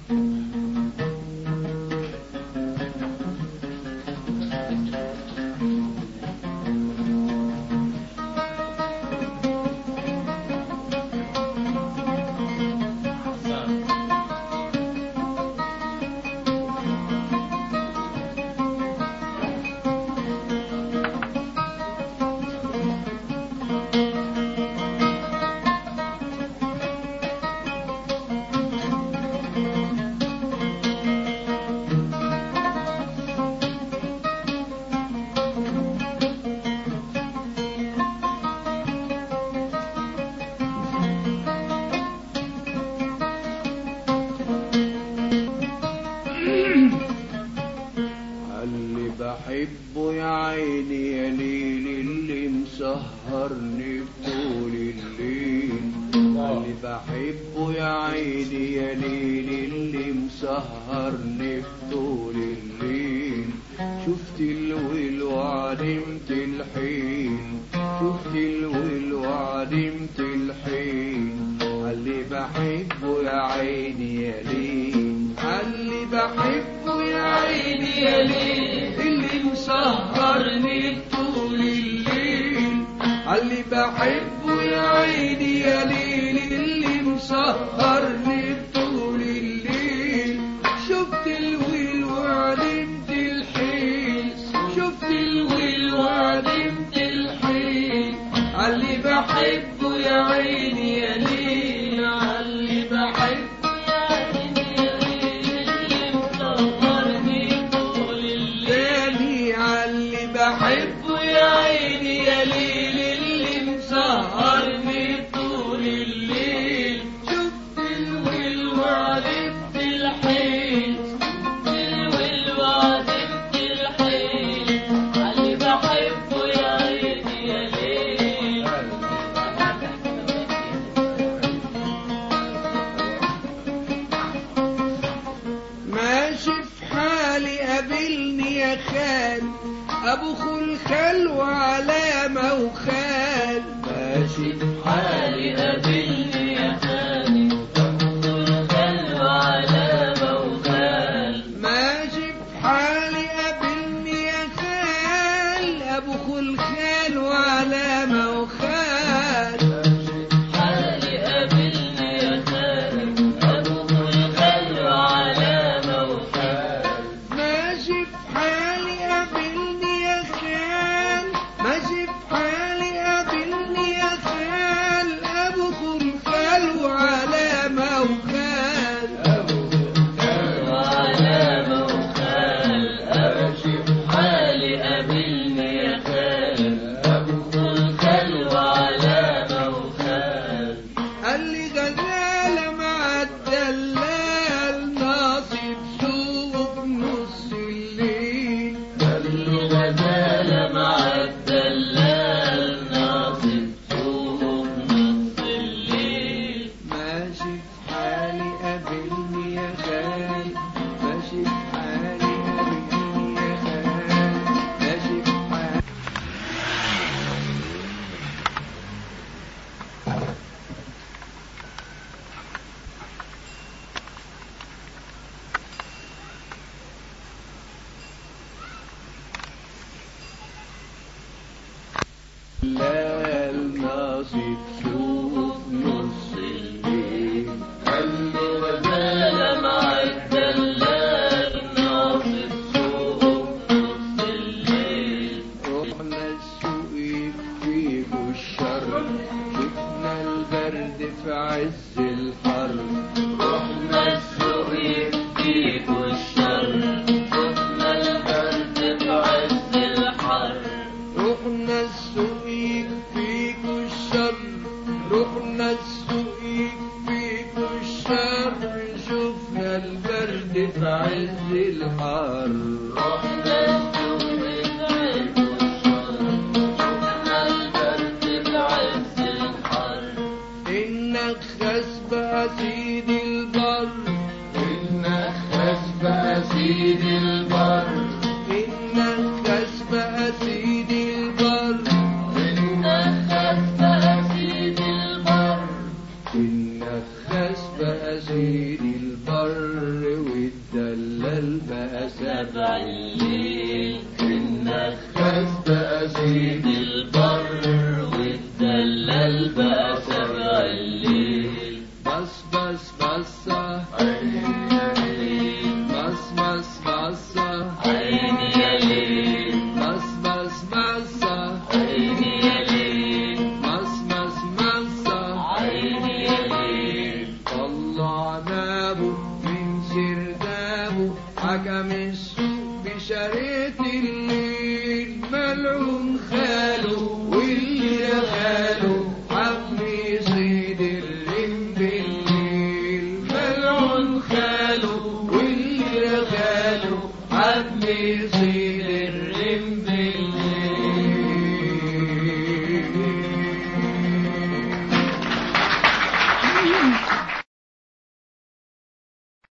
بحبه يا عيني يا ليل اللي مسهرني طول الليل. اللي بحبه يا عيني يا ليل اللي مسهرني طول الليل. شفت الويل وعدمت الحين، شفت الويل وعدمت الحين. اللي بحبه يا عيني يا ليل، اللي بحبه يا عيني يا ليل اللي مسهرني طول الليل. اللي بحبه يا عيني يا ليل اللي مسهرني طول الليل. شفت الويل وعدمت الحين، شفت الويل وعدمت الحين. اللي بحبه يا عيني يا ليل، اللي بحبه بحبه يا عيني يا ليل اللي مسهرني طول الليل. شفت الويل وعدمت الحين، شفت الويل وعدمت الحين. اللي بحبه يا عيني يا ليل. ماشي في حالي قابلني يا خال أبو خلخال وعلامة وخال. ماشي في حالي قابلني يا خالي أبو خلخال وعلامة وخال. ماشي في حالي قابلني يا خال أبو خلخال وعلامة وخال. ماشي في حالي قابلني يا خالي أبو خلخال وعلامة وخال. ماشي في حالي قابلني يا خال، ماشي في حالي قابلني يا خال أبو خلخال وعلامة وخال. أبو خلخال وعلامة وخال. ماشي في حالي قابلني يا خال أبو خلخال وعلامة وخال. قال لي غزالة مع الدلال ناصب سوق نص الليل. قال لي غزالة مع الدلال ناصب سوق نص الليل. ماشي في حالي قابلني يا خال، ماشي في حالي قابلني يا خال، ماشي في حالي. دلال ناصب سوق نص الليل. قال لي غزالة مع الدلال ناصب سوق نص الليل. رحنا السوق يكفيكوا الشر، شفنا البرد في عز الحر. رحنا السوق يكفيكوا الشر، شفنا البرد في عز الحر. رحنا السوق يكفيكوا الشر، رحنا السوق يكفيكوا الشر. شفنا البرد في عز الحر. رحنا السوق يكفيكوا الشر، شفنا البرد في عز الحر. إنك خسب أسيد البر، إنك خسب أسيد البر، إنك خسب أسيد البر، إنك خسب أسيد البر، إنك خسب أسيد البر والدلال بقى سبع الليل. النخاس بقى سيد البر والدلال بقى سبع الليل. بص بص بصة عيني يا ليل، بص بص بصة عيني يا ليل، بص بص بصة عيني يا ليل، بص بص بصة عيني يا ليل. طلع نابه من سردابه حكم السوق بشريط الليل. ملعون خاله واللي خاله حب يصيد الرم بالليل. ملعون خاله